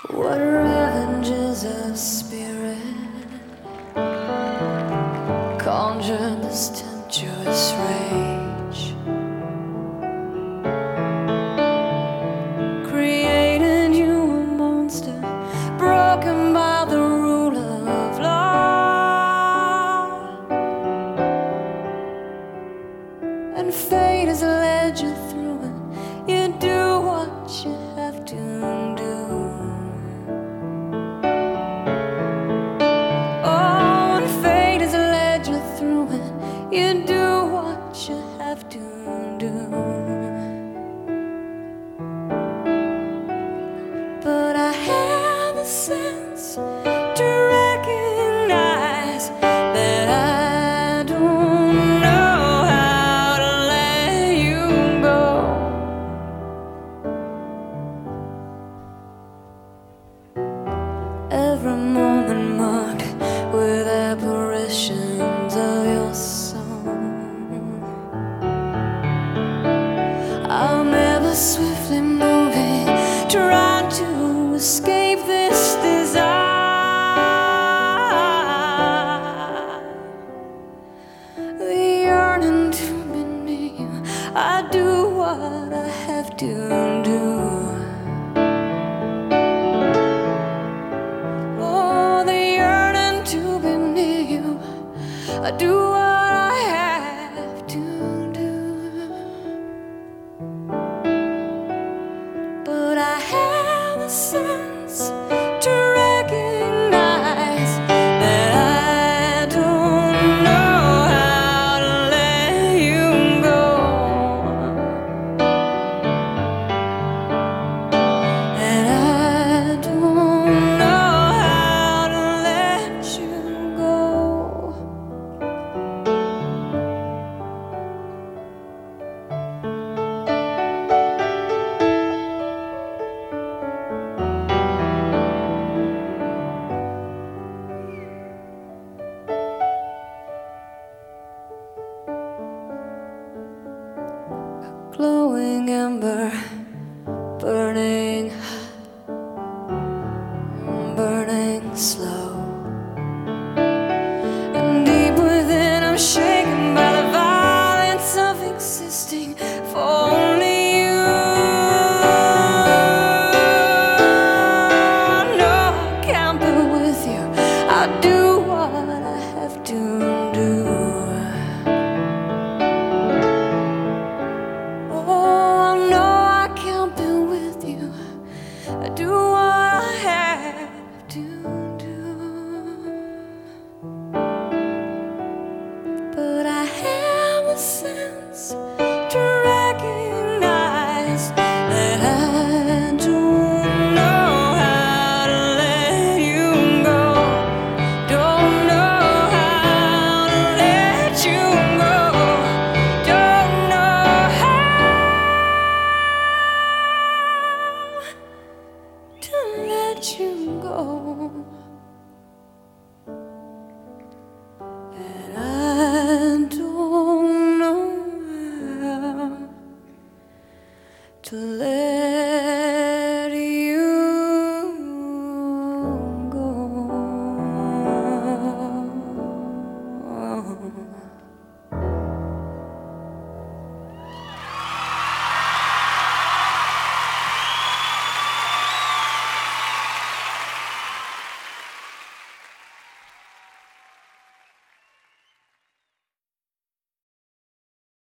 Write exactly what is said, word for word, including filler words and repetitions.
What ravages of spirit conjured this tempestuous rage, created you a monster broken by the rule of law, and fate has led you through it. You do what you have to do. You do what you have to do. But I have the sense to recognize that I don't know how to let you go. Every moment marked with apparitions of your soul. I'm ever swiftly moving, trying to escape this desire. The yearning to be near you, I do what I have to do. Oh, the yearning to be near you, I do what I have to do. But I have a sense to recognize that I don't know how to let you go. And I don't know how to let you go. Glowing ember, burning hot, burning slow. And deep within I'm shaken by the violence of existing for only you. No, I can't be with you. I do what I have to do. I do what I have to do. But I have a sense to recognize that I don't know how to let you go. Don't know how to let you go. Don't know how to let you go. And I don't know how to let